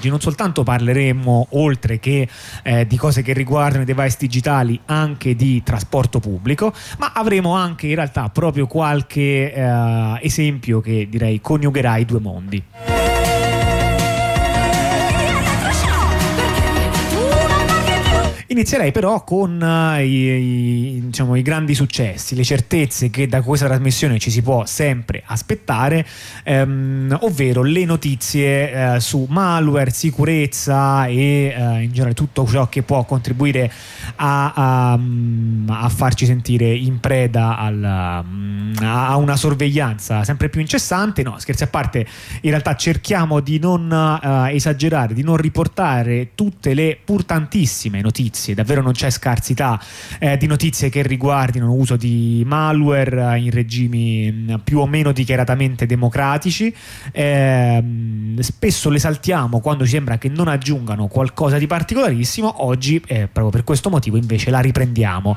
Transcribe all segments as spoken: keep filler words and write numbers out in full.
Non soltanto parleremo, oltre che eh, di cose che riguardano i device digitali, anche di trasporto pubblico, ma avremo anche in realtà proprio qualche eh, esempio che direi coniugherà i due mondi. Inizierei però con uh, i, i, diciamo, i grandi successi, le certezze che da questa trasmissione ci si può sempre aspettare, ehm, ovvero le notizie eh, su malware, sicurezza e eh, in generale tutto ciò che può contribuire a, a, a farci sentire in preda al, a una sorveglianza sempre più incessante. No, scherzi a parte, in realtà cerchiamo di non uh, esagerare, di non riportare tutte le pur tantissime notizie. Davvero non c'è scarsità eh, di notizie che riguardino l'uso di malware in regimi più o meno dichiaratamente democratici. Eh, spesso le saltiamo quando ci sembra che non aggiungano qualcosa di particolarissimo. Oggi, eh, proprio per questo motivo, invece la riprendiamo.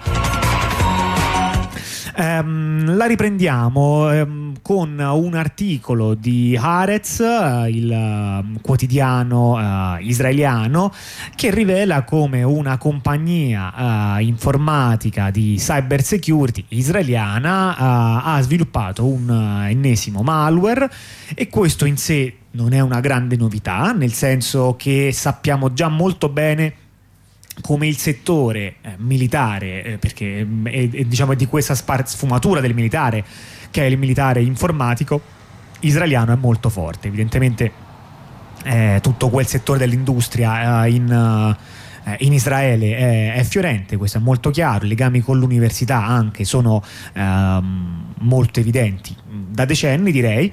Um, la riprendiamo um, con un articolo di Haaretz, uh, il uh, quotidiano uh, israeliano, che rivela come una compagnia uh, informatica di cyber security israeliana uh, ha sviluppato un uh, ennesimo malware, e questo in sé non è una grande novità, nel senso che sappiamo già molto bene come il settore eh, militare, eh, perché è, è, diciamo, è di questa spar- sfumatura del militare, che è il militare informatico israeliano, è molto forte. Evidentemente eh, tutto quel settore dell'industria eh, in, eh, in Israele è, è fiorente, questo è molto chiaro. I legami con l'università anche sono eh, molto evidenti da decenni, direi.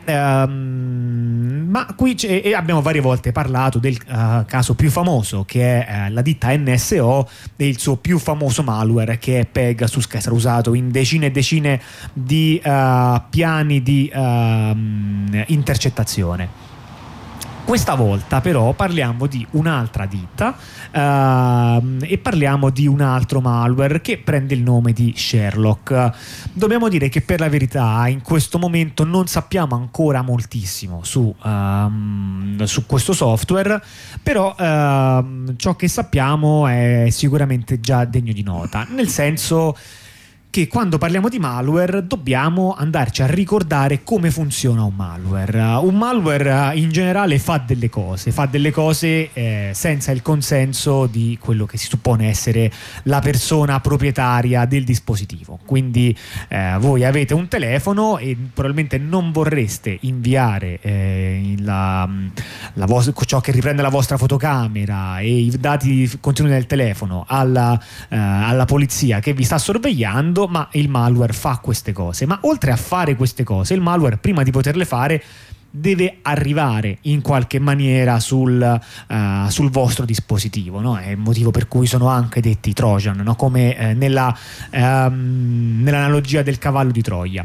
Um, ma qui e abbiamo varie volte parlato del uh, caso più famoso, che è uh, la ditta N S O e il suo più famoso malware, che è Pegasus, che sarà usato in decine e decine di uh, piani di uh, intercettazione. Questa volta però parliamo di un'altra ditta uh, e parliamo di un altro malware che prende il nome di Sherlock. Dobbiamo dire che per la verità in questo momento non sappiamo ancora moltissimo su, uh, su questo software, però uh, ciò che sappiamo è sicuramente già degno di nota, nel senso che quando parliamo di malware dobbiamo andarci a ricordare come funziona un malware. Un malware in generale fa delle cose, fa delle cose eh, senza il consenso di quello che si suppone essere la persona proprietaria del dispositivo. Quindi eh, voi avete un telefono e probabilmente non vorreste inviare eh, la, la vos- ciò che riprende la vostra fotocamera e i dati contenuti nel telefono alla, eh, alla polizia che vi sta sorvegliando, ma il malware fa queste cose. Ma oltre a fare queste cose, il malware, prima di poterle fare, deve arrivare in qualche maniera sul, uh, sul vostro dispositivo, no? È il motivo per cui sono anche detti Trojan, no? Come eh, nella, um, nell'analogia del cavallo di Troia.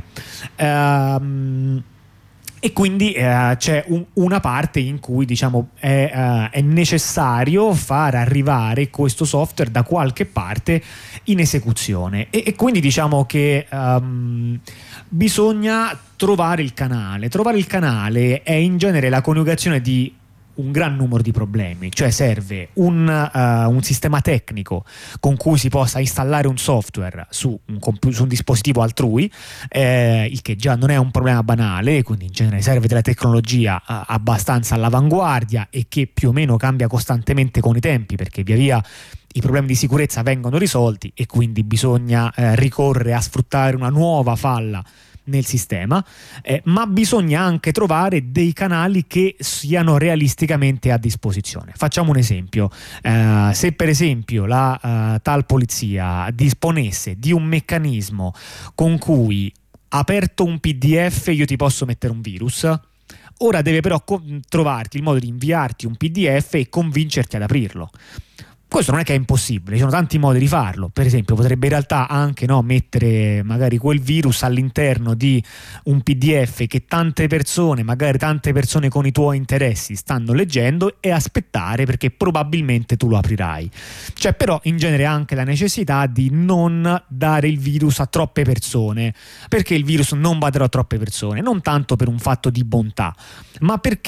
Um, E quindi eh, c'è un, una parte in cui, diciamo, è, uh, è necessario far arrivare questo software da qualche parte in esecuzione, e, e quindi diciamo che um, bisogna trovare il canale. Trovare il canale è in genere la coniugazione di un gran numero di problemi, cioè serve un, uh, un sistema tecnico con cui si possa installare un software su un, compu- su un dispositivo altrui, eh, il che già non è un problema banale, quindi in genere serve della tecnologia uh, abbastanza all'avanguardia e che più o meno cambia costantemente con i tempi, perché via via i problemi di sicurezza vengono risolti e quindi bisogna eh, ricorrere a sfruttare una nuova falla nel sistema, eh, ma bisogna anche trovare dei canali che siano realisticamente a disposizione. Facciamo un esempio: eh, se per esempio la uh, tal polizia disponesse di un meccanismo con cui, aperto un P D F, io ti posso mettere un virus, ora deve però co- trovarti il modo di inviarti un P D F e convincerti ad aprirlo. Questo non è che è impossibile, ci sono tanti modi di farlo. Per esempio potrebbe in realtà anche, no, mettere magari quel virus all'interno di un P D F che tante persone, magari tante persone con i tuoi interessi, stanno leggendo, e aspettare, perché probabilmente tu lo aprirai. C'è però in genere anche la necessità di non dare il virus a troppe persone. Perché il virus non va dato a troppe persone? Non tanto per un fatto di bontà, ma perché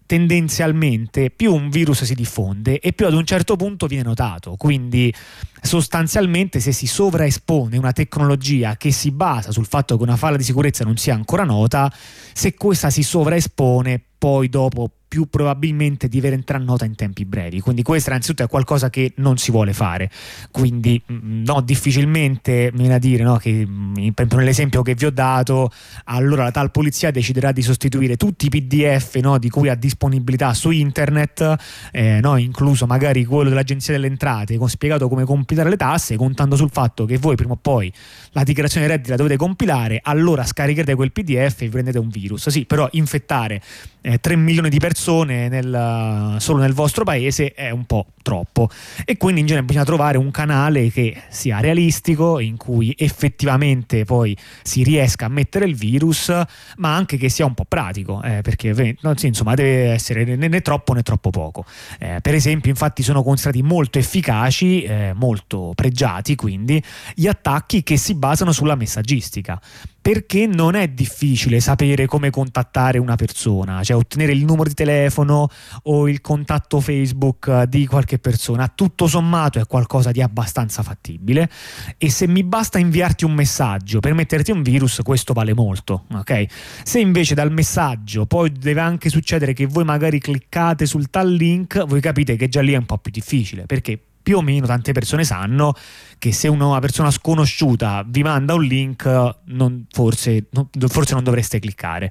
tendenzialmente più un virus si diffonde e più ad un certo punto viene notato. Quindi sostanzialmente, se si sovraespone una tecnologia che si basa sul fatto che una falla di sicurezza non sia ancora nota, se questa si sovraespone, poi dopo più probabilmente diventerà nota in tempi brevi. Quindi questo innanzitutto è qualcosa che non si vuole fare. Quindi no, difficilmente mi viene a dire, no, che nell'esempio che vi ho dato, allora la tal polizia deciderà di sostituire tutti i P D F, no, di cui ha disponibilità su internet, eh, no, incluso magari quello dell'Agenzia delle Entrate con spiegato come compilare le tasse, contando sul fatto che voi prima o poi la dichiarazione redditi la dovete compilare, allora scaricherete quel P D F e vi prendete un virus. Sì, però infettare eh, tre milioni di persone nel, solo nel vostro paese è un po' troppo, e quindi in genere bisogna trovare un canale che sia realistico, in cui effettivamente poi si riesca a mettere il virus, ma anche che sia un po' pratico, eh, perché no, sì, insomma deve essere né, né troppo né troppo poco. Eh, per esempio, infatti sono considerati molto efficaci, eh, molto pregiati quindi gli attacchi che si basano sulla messaggistica, perché non è difficile sapere come contattare una persona, cioè ottenere il numero di telefono o il contatto Facebook di qualche persona. Tutto sommato è qualcosa di abbastanza fattibile, e se mi basta inviarti un messaggio per metterti un virus, questo vale molto, ok? Se invece dal messaggio poi deve anche succedere che voi magari cliccate sul tal link, voi capite che già lì è un po' più difficile, perché più o meno tante persone sanno che se una persona sconosciuta vi manda un link, non, forse, non, forse non dovreste cliccare.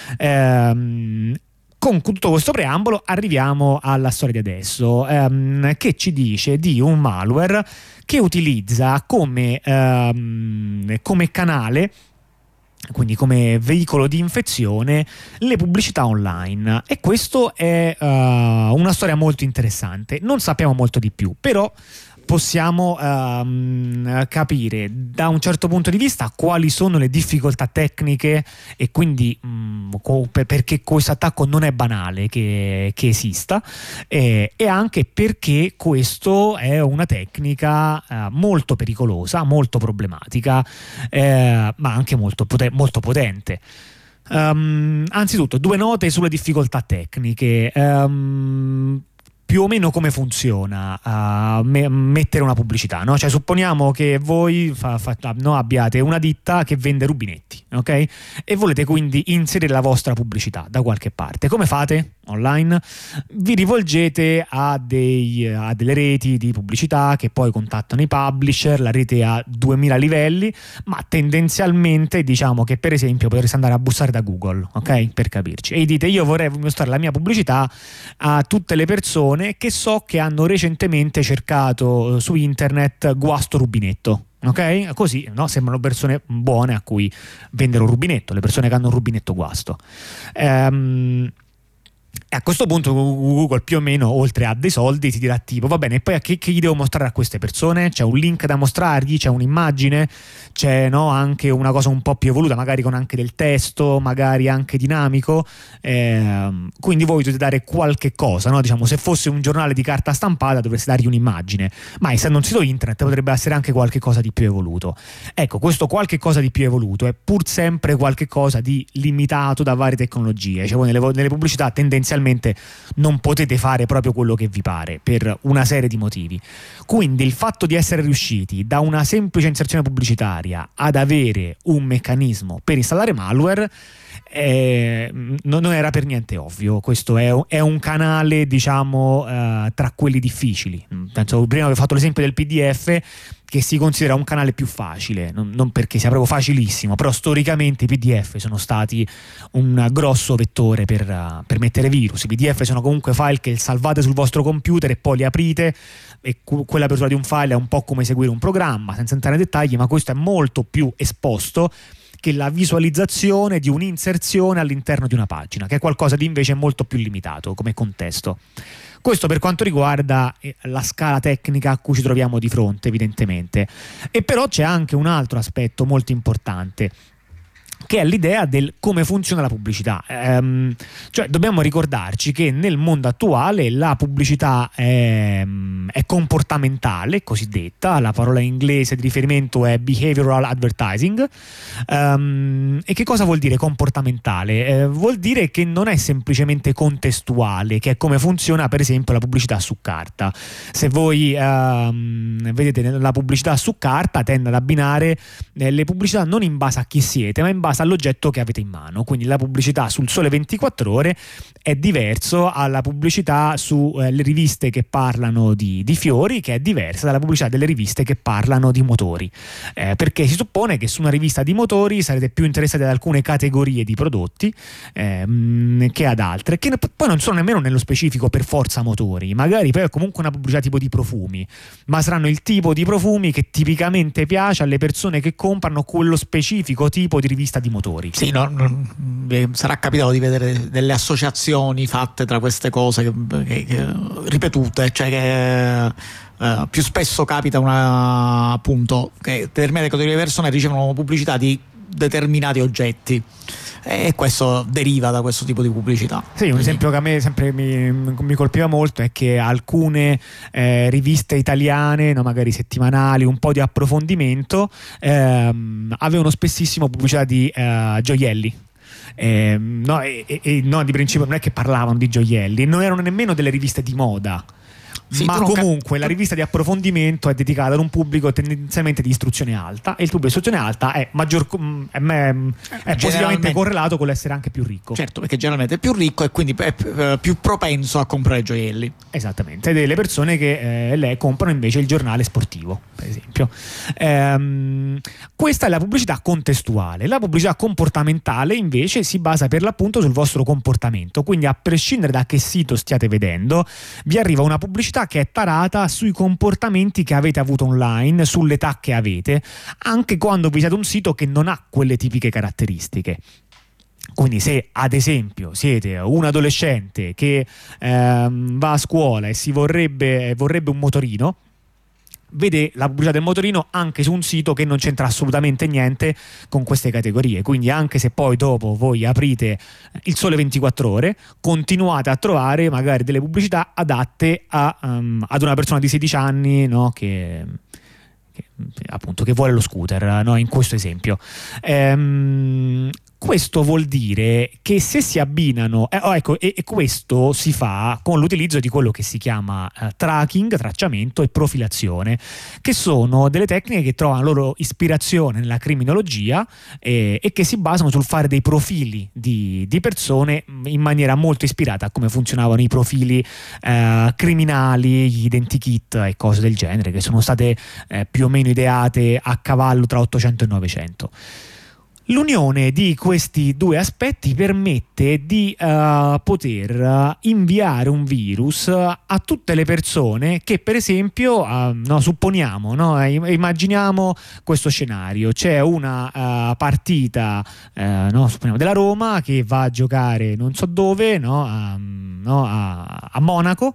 Ehm, con tutto questo preambolo arriviamo alla storia di adesso, ehm, che ci dice di un malware che utilizza come, ehm, come canale, quindi come veicolo di infezione, le pubblicità online. E questo è uh, una storia molto interessante. Non sappiamo molto di più, però possiamo um, capire da un certo punto di vista quali sono le difficoltà tecniche, e quindi um, co- perché questo attacco non è banale che, che esista, eh, e anche perché questo è una tecnica uh, molto pericolosa, molto problematica, eh, ma anche molto, poten- molto potente. Um, anzitutto, due note sulle difficoltà tecniche. Um, più o meno come funziona uh, me- mettere una pubblicità, no? Cioè, supponiamo che voi fa- fa- no, abbiate una ditta che vende rubinetti, ok? E volete quindi inserire la vostra pubblicità da qualche parte. Come fate? Online? Vi rivolgete a, dei, a delle reti di pubblicità che poi contattano i publisher. La rete ha duemila livelli, ma tendenzialmente diciamo che per esempio potreste andare a bussare da Google, ok? Per capirci, e dite: io vorrei mostrare la mia pubblicità a tutte le persone che so che hanno recentemente cercato su internet guasto rubinetto. Ok? Così, no? Sembrano persone buone a cui vendere un rubinetto, le persone che hanno un rubinetto guasto. Ehm E a questo punto Google più o meno, oltre a dei soldi, ti dirà tipo: va bene, e poi a che, che gli devo mostrare a queste persone? C'è un link da mostrargli? C'è un'immagine? C'è, no, anche una cosa un po' più evoluta, magari con anche del testo, magari anche dinamico. Eh, quindi voi dovete dare qualche cosa, no? Diciamo, se fosse un giornale di carta stampata dovreste dargli un'immagine, ma essendo un sito internet potrebbe essere anche qualche cosa di più evoluto. Ecco, questo qualche cosa di più evoluto è pur sempre qualche cosa di limitato da varie tecnologie. Cioè, voi nelle, nelle pubblicità tendenzialmente non potete fare proprio quello che vi pare per una serie di motivi. Quindi il fatto di essere riusciti da una semplice inserzione pubblicitaria ad avere un meccanismo per installare malware eh, non era per niente ovvio. Questo è, è un canale, diciamo, eh, tra quelli difficili. Penso, prima avevo fatto l'esempio del P D F, che si considera un canale più facile, non, non perché sia proprio facilissimo, però storicamente i P D F sono stati un grosso vettore per, uh, per mettere virus. I P D F sono comunque file che salvate sul vostro computer e poi li aprite, e cu- quella apertura di un file è un po' come seguire un programma, senza entrare nei dettagli, ma questo è molto più esposto che la visualizzazione di un'inserzione all'interno di una pagina, che è qualcosa di invece molto più limitato come contesto. Questo per quanto riguarda la scala tecnica a cui ci troviamo di fronte, evidentemente. E però c'è anche un altro aspetto molto importante. che è l'idea del come funziona la pubblicità. Ehm, cioè dobbiamo ricordarci che nel mondo attuale la pubblicità è, è comportamentale, cosiddetta, la parola inglese di riferimento è behavioral advertising. Ehm, e che cosa vuol dire comportamentale? Eh, vuol dire che non è semplicemente contestuale, che è come funziona per esempio la pubblicità su carta. Se voi ehm, vedete la pubblicità su carta tende ad abbinare eh, le pubblicità non in base a chi siete, ma in base all'oggetto che avete in mano. Quindi la pubblicità sul Sole ventiquattro Ore è diverso alla pubblicità sulle eh, riviste che parlano di, di fiori, che è diversa dalla pubblicità delle riviste che parlano di motori, eh, perché si suppone che su una rivista di motori sarete più interessati ad alcune categorie di prodotti ehm, che ad altre, che poi non sono nemmeno nello specifico per forza motori, magari poi è comunque una pubblicità tipo di profumi, ma saranno il tipo di profumi che tipicamente piace alle persone che comprano quello specifico tipo di rivista di motori. Sì, no, no, sarà capitato di vedere delle associazioni fatte tra queste cose che, che, che, ripetute, cioè che uh, più spesso capita una, appunto, che determinate categorie di persone ricevono pubblicità di determinati oggetti, e questo deriva da questo tipo di pubblicità. Sì, un esempio che a me sempre mi, mi colpiva molto è che alcune eh, riviste italiane, no, magari settimanali, un po' di approfondimento, ehm, avevano spessissimo pubblicità di eh, gioielli. Eh, no, e, e, no, di principio non è che parlavano di gioielli, non erano nemmeno delle riviste di moda. Sì, ma comunque cap- la rivista di approfondimento è dedicata ad un pubblico tendenzialmente di istruzione alta, e il pubblico di istruzione alta è, maggior, è, è positivamente correlato con l'essere anche più ricco. Certo, perché generalmente è più ricco e quindi è più propenso a comprare gioielli. Esattamente, delle persone che eh, le comprano invece il giornale sportivo, per esempio. Ehm, questa è la pubblicità contestuale. La pubblicità comportamentale invece si basa per l'appunto sul vostro comportamento, quindi a prescindere da che sito stiate vedendo, vi arriva una pubblicità che è tarata sui comportamenti che avete avuto online, sull'età che avete, anche quando visitate un sito che non ha quelle tipiche caratteristiche. Quindi se ad esempio siete un adolescente che ehm, va a scuola e si vorrebbe, vorrebbe un motorino, vede la pubblicità del motorino anche su un sito che non c'entra assolutamente niente con queste categorie. Quindi anche se poi dopo voi aprite il Sole ventiquattro Ore, continuate a trovare magari delle pubblicità adatte a, um, ad una persona di sedici anni, no, che, che appunto che vuole lo scooter, no, in questo esempio. Ehm, Questo vuol dire che se si abbinano, eh, oh, ecco, e, e questo si fa con l'utilizzo di quello che si chiama eh, tracking, tracciamento e profilazione, che sono delle tecniche che trovano loro ispirazione nella criminologia eh, e che si basano sul fare dei profili di, di persone in maniera molto ispirata a come funzionavano i profili eh, criminali, gli identikit e cose del genere, che sono state eh, più o meno ideate a cavallo tra ottocento e novecento. L'unione di questi due aspetti permette di uh, poter inviare un virus a tutte le persone che, per esempio, uh, no, supponiamo, no, immaginiamo questo scenario: c'è una uh, partita uh, no, supponiamo della Roma che va a giocare non so dove, no, a, no, a, a Monaco,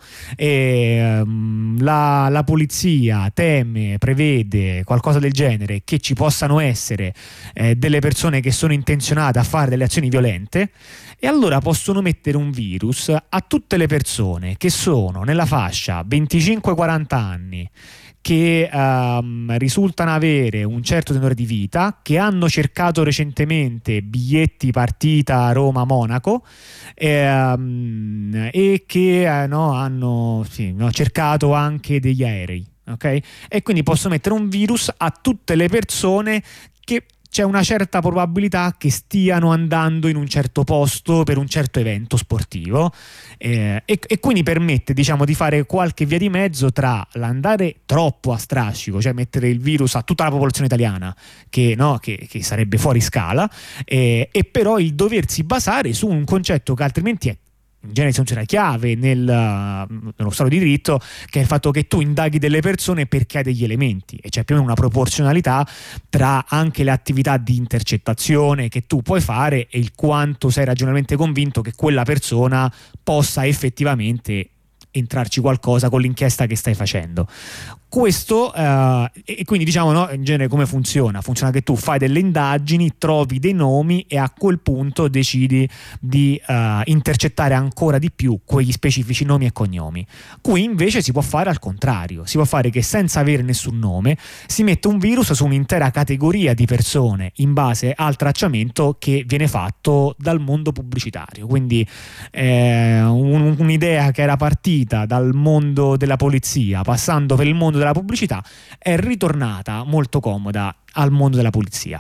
e um, la, la polizia teme, prevede qualcosa del genere, che ci possano essere eh, delle persone che sono intenzionate a fare delle azioni violente, e allora possono mettere un virus a tutte le persone che sono nella fascia venticinque quaranta anni, che um, risultano avere un certo tenore di vita, che hanno cercato recentemente biglietti partita Roma-Monaco e, um, e che uh, no, hanno sì, no, cercato anche degli aerei. Okay? E quindi posso mettere un virus a tutte le persone che c'è una certa probabilità che stiano andando in un certo posto per un certo evento sportivo, eh, e, e quindi permette, diciamo, di fare qualche via di mezzo tra l'andare troppo a strascico, cioè mettere il virus a tutta la popolazione italiana, che, no, che, che sarebbe fuori scala, eh, e però il doversi basare su un concetto che altrimenti è in genere funziona chiave nel, nello Stato di diritto, che è il fatto che tu indaghi delle persone perché hai degli elementi, e c'è più o meno una proporzionalità tra anche le attività di intercettazione che tu puoi fare e il quanto sei ragionevolmente convinto che quella persona possa effettivamente entrarci qualcosa con l'inchiesta che stai facendo. questo uh, e quindi diciamo, no, in genere come funziona? Funziona che tu fai delle indagini, trovi dei nomi e a quel punto decidi di uh, intercettare ancora di più quegli specifici nomi e cognomi. Qui invece si può fare al contrario, si può fare che senza avere nessun nome si mette un virus su un'intera categoria di persone in base al tracciamento che viene fatto dal mondo pubblicitario. Quindi eh, un, un'idea che era partita dal mondo della polizia passando per il mondo della pubblicità è ritornata molto comoda al mondo della polizia.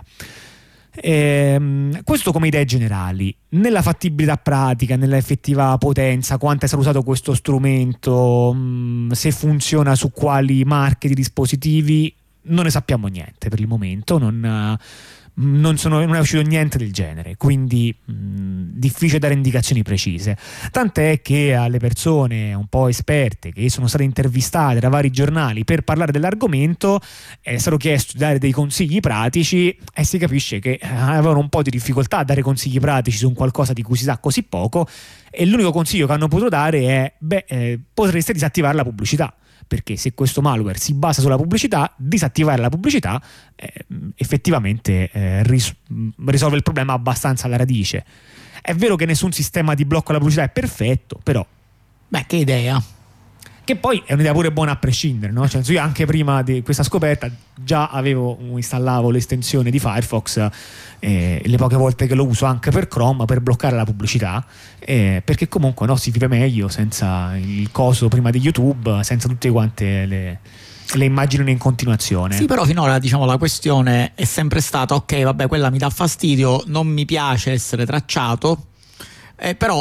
Ehm, questo come idee generali. Nella fattibilità pratica, nella effettiva potenza, quanto è stato usato questo strumento, mh, se funziona su quali marche di dispositivi, non ne sappiamo niente per il momento, non, non, sono, non è uscito niente del genere, quindi mh, difficile dare indicazioni precise, tant'è che alle persone un po' esperte che sono state intervistate da vari giornali per parlare dell'argomento è stato chiesto di dare dei consigli pratici e si capisce che avevano un po' di difficoltà a dare consigli pratici su un qualcosa di cui si sa così poco, e l'unico consiglio che hanno potuto dare è beh, eh, potreste disattivare la pubblicità, perché se questo malware si basa sulla pubblicità, disattivare la pubblicità eh, effettivamente eh, ris- risolve il problema abbastanza alla radice. È vero che nessun sistema di blocco alla pubblicità è perfetto, però beh, che idea. Che poi è un'idea pure buona a prescindere, no? Cioè, io anche prima di questa scoperta già avevo installavo l'estensione di Firefox, eh, le poche volte che lo uso anche per Chrome per bloccare la pubblicità, eh, perché comunque no, si vive meglio senza il coso prima di YouTube, senza tutte quante le, le immagini in continuazione. Sì, però finora diciamo la questione è sempre stata ok, vabbè, quella mi dà fastidio, non mi piace essere tracciato, eh, però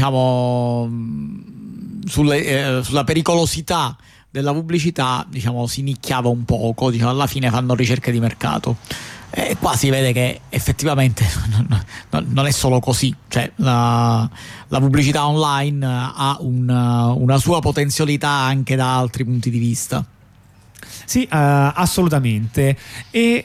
diciamo Sulle, eh, sulla pericolosità della pubblicità diciamo si nicchiava un poco, diciamo, alla fine fanno ricerche di mercato e eh, qua si vede che effettivamente non, non è solo così, cioè la, la pubblicità online ha una, una sua potenzialità anche da altri punti di vista. Sì, uh, assolutamente. E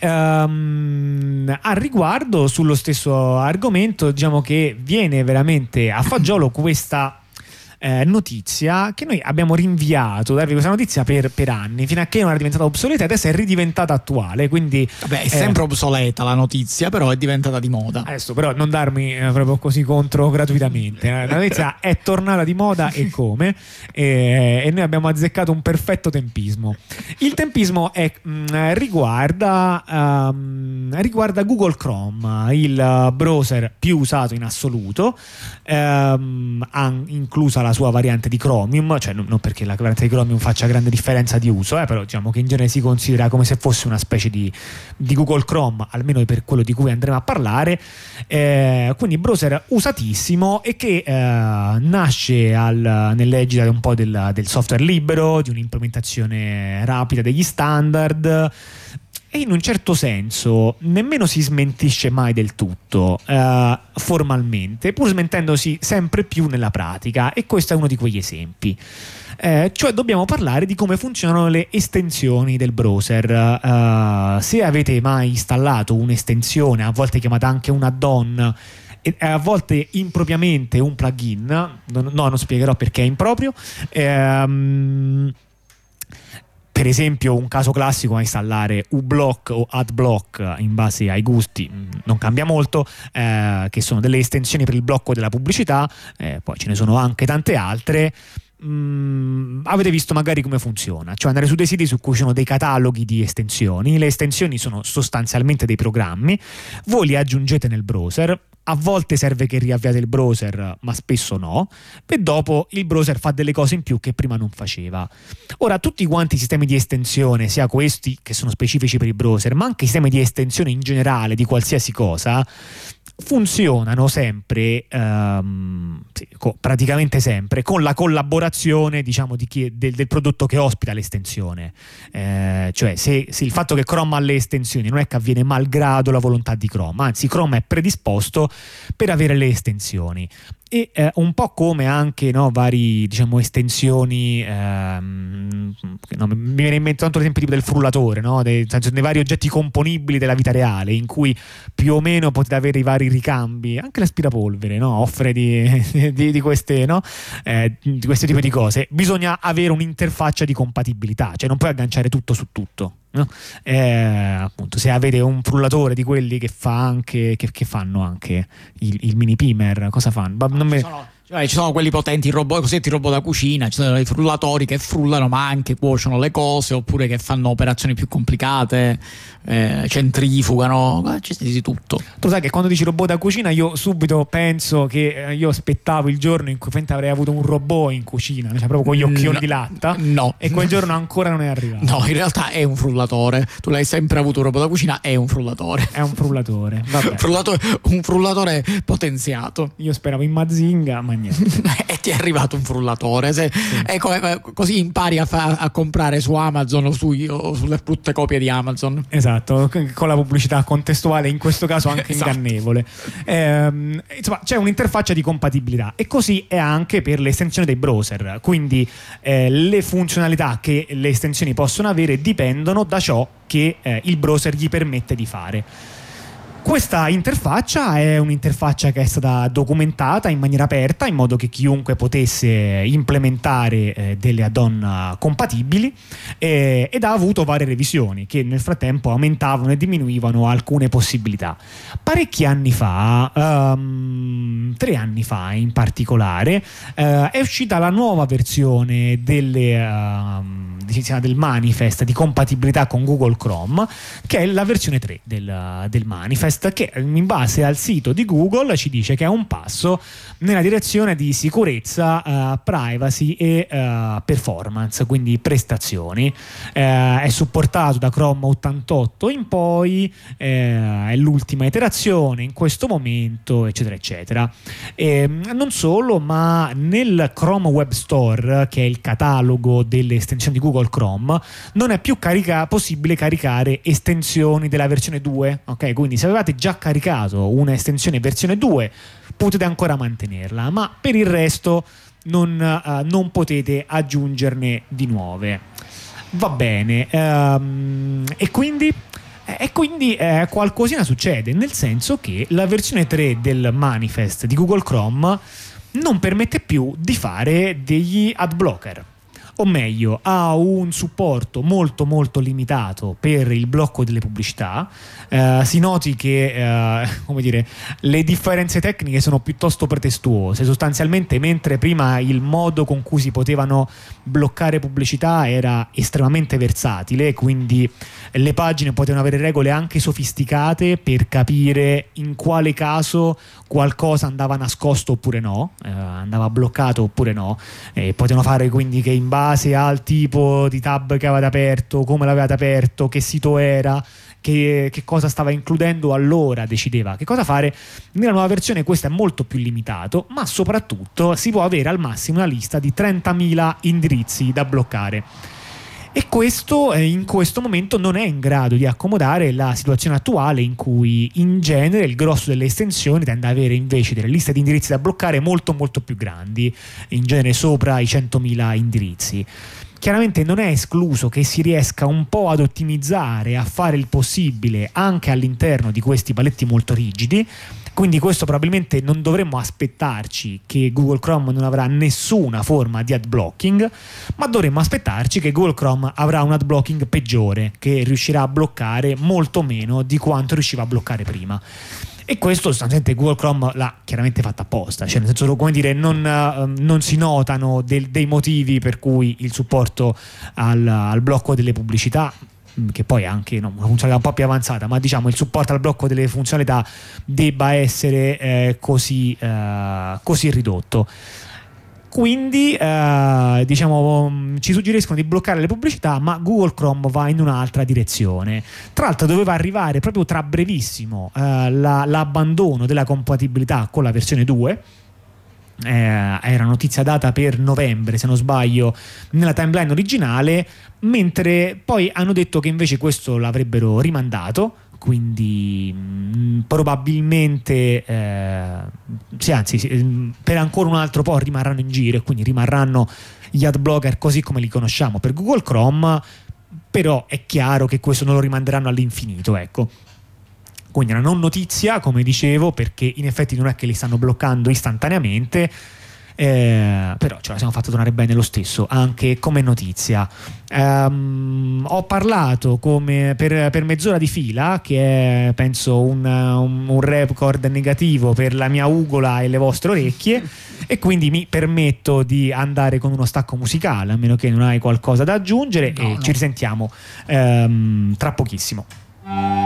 um, al riguardo, sullo stesso argomento, diciamo che viene veramente a fagiolo questa Eh, notizia che noi abbiamo rinviato, darvi questa notizia per, per anni, fino a che non era diventata obsoleta, e adesso è ridiventata attuale, quindi vabbè, è sempre eh, obsoleta la notizia, però è diventata di moda. Adesso però non darmi eh, proprio così contro gratuitamente, la notizia è tornata di moda e come, e, e noi abbiamo azzeccato un perfetto tempismo. Il tempismo è, mh, riguarda um, riguarda Google Chrome, il browser più usato in assoluto, um, inclusa la sua variante di Chromium, cioè non perché la variante di Chromium faccia grande differenza di uso, eh, però diciamo che in genere si considera come se fosse una specie di, di Google Chrome, almeno per quello di cui andremo a parlare, eh, quindi browser usatissimo e che eh, nasce al, nell'egida un po' del, del software libero, di un'implementazione rapida degli standard, e in un certo senso nemmeno si smentisce mai del tutto eh, formalmente, pur smentendosi sempre più nella pratica, e questo è uno di quegli esempi. Eh, cioè dobbiamo parlare di come funzionano le estensioni del browser. Eh, se avete mai installato un'estensione, a volte chiamata anche un add-on, e a volte impropriamente un plugin, no, no non spiegherò perché è improprio, ehm per esempio un caso classico è installare uBlock o AdBlock in base ai gusti, non cambia molto, eh, che sono delle estensioni per il blocco della pubblicità, eh, poi ce ne sono anche tante altre. Mm, avete visto magari come funziona, cioè andare su dei siti su cui ci sono dei cataloghi di estensioni, le estensioni sono sostanzialmente dei programmi, voi li aggiungete nel browser, a volte serve che riavviate il browser ma spesso no, e dopo il browser fa delle cose in più che prima non faceva. Ora tutti quanti i sistemi di estensione, sia questi che sono specifici per il browser ma anche i sistemi di estensione in generale di qualsiasi cosa, funzionano sempre, ehm, sì, co- praticamente sempre, con la collaborazione diciamo di chi, del, del prodotto che ospita l'estensione. Eh, cioè se, se il fatto che Chrome ha le estensioni non è che avviene malgrado la volontà di Chrome, anzi Chrome è predisposto per avere le estensioni. e eh, un po' come anche, no, vari, diciamo, estensioni, ehm, no, mi viene in mente tanto l'esempio tipo del frullatore, no? dei, dei vari oggetti componibili della vita reale, in cui più o meno potete avere i vari ricambi. Anche l'aspirapolvere, no? offre di, di, di queste, no? eh, di questo tipo di cose. Bisogna avere un'interfaccia di compatibilità, cioè non puoi agganciare tutto su tutto. No? Eh, appunto, se avete un frullatore di quelli che fa anche che, che fanno anche il, il mini pimer, cosa fanno? Non ci, me... sono, cioè, ci sono quelli potenti, i robot, cosiddetti robot da cucina, ci sono i frullatori che frullano ma anche cuociono le cose, oppure che fanno operazioni più complicate, eh, centrifugano, c'è di tutto. Tu sai che quando dici robot da cucina io subito penso che eh, io aspettavo il giorno in cui avrei avuto un robot in cucina, cioè proprio con gli occhioni no, di latta, no, e quel giorno ancora non è arrivato. No, in realtà è un frullatore, tu l'hai sempre avuto un robot da cucina, è un frullatore. È un frullatore, vabbè. frullatore un frullatore potenziato. Io speravo in Mazinga, ma niente. E ti è arrivato un frullatore. Se, sì. è come, così impari a, fa, a comprare su Amazon o, su, o sulle brutte copie di Amazon. Esatto, con la pubblicità contestuale, in questo caso anche esatto. ingannevole. Ehm, insomma, c'è un'interfaccia di compatibilità, e così è anche per le estensioni dei browser. Quindi eh, le funzionalità che le estensioni possono avere dipendono da ciò che eh, il browser gli permette di fare. Questa interfaccia è un'interfaccia che è stata documentata in maniera aperta, in modo che chiunque potesse implementare eh, delle add-on compatibili, eh, ed ha avuto varie revisioni che nel frattempo aumentavano e diminuivano alcune possibilità. Parecchi anni fa, um, tre anni fa in particolare, eh, è uscita la nuova versione delle, uh, del manifest di compatibilità con Google Chrome, che è la versione tre del, del manifest, che in base al sito di Google ci dice che è un passo nella direzione di sicurezza, uh, privacy e uh, performance, quindi prestazioni. Uh, è supportato da Chrome ottantotto in poi, uh, è l'ultima iterazione in questo momento, eccetera eccetera. E non solo, ma nel Chrome Web Store, che è il catalogo delle estensioni di Google Chrome, non è più carica- possibile caricare estensioni della versione due, ok? Quindi se avevate già caricato un'estensione versione due potete ancora mantenerla, ma per il resto non, uh, non potete aggiungerne di nuove. Va bene, um, e quindi e quindi eh, qualcosina succede, nel senso che la versione tre del manifest di Google Chrome non permette più di fare degli ad blocker. O meglio, ha un supporto molto molto limitato per il blocco delle pubblicità. Eh, si noti che eh, come dire, le differenze tecniche sono piuttosto pretestuose. Sostanzialmente, mentre prima il modo con cui si potevano bloccare pubblicità era estremamente versatile, quindi le pagine potevano avere regole anche sofisticate per capire in quale caso qualcosa andava nascosto oppure no, eh, andava bloccato oppure no, e potevano fare quindi che in base al tipo di tab che avevate aperto, come l'avevate aperto, che sito era, che, che cosa stava includendo, allora decideva che cosa fare. Nella nuova versione questo è molto più limitato, ma soprattutto si può avere al massimo una lista di trentamila indirizzi da bloccare. E questo eh, in questo momento non è in grado di accomodare la situazione attuale, in cui in genere il grosso delle estensioni tende ad avere invece delle liste di indirizzi da bloccare molto molto più grandi, in genere sopra i centomila indirizzi. Chiaramente non è escluso che si riesca un po' ad ottimizzare, a fare il possibile anche all'interno di questi paletti molto rigidi. Quindi questo probabilmente non dovremmo aspettarci che Google Chrome non avrà nessuna forma di ad blocking, ma dovremmo aspettarci che Google Chrome avrà un ad blocking peggiore, che riuscirà a bloccare molto meno di quanto riusciva a bloccare prima. E questo sostanzialmente Google Chrome l'ha chiaramente fatto apposta, cioè nel senso, come dire, non, uh, non si notano del, dei motivi per cui il supporto al, al blocco delle pubblicità, che poi è anche no, una funzionalità un po' più avanzata, ma diciamo il supporto al blocco delle funzionalità debba essere eh, così, eh, così ridotto. Quindi eh, diciamo ci suggeriscono di bloccare le pubblicità, ma Google Chrome va in un'altra direzione. Tra l'altro doveva arrivare proprio tra brevissimo eh, la, l'abbandono della compatibilità con la versione due. Eh, era notizia data per novembre, se non sbaglio, nella timeline originale, mentre poi hanno detto che invece questo l'avrebbero rimandato, quindi mh, probabilmente eh, sì, anzi sì, per ancora un altro po' rimarranno in giro e quindi rimarranno gli ad blocker così come li conosciamo per Google Chrome, però è chiaro che questo non lo rimanderanno all'infinito, ecco. Quindi una non notizia, come dicevo, perché in effetti non è che li stanno bloccando istantaneamente, eh, però ce la siamo fatta tornare bene lo stesso, anche come notizia. Um, ho parlato come per, per mezz'ora di fila, che è penso un, un, un record negativo per la mia ugola e le vostre orecchie, e quindi mi permetto di andare con uno stacco musicale, a meno che non hai qualcosa da aggiungere, no, e no. ci risentiamo um, tra pochissimo.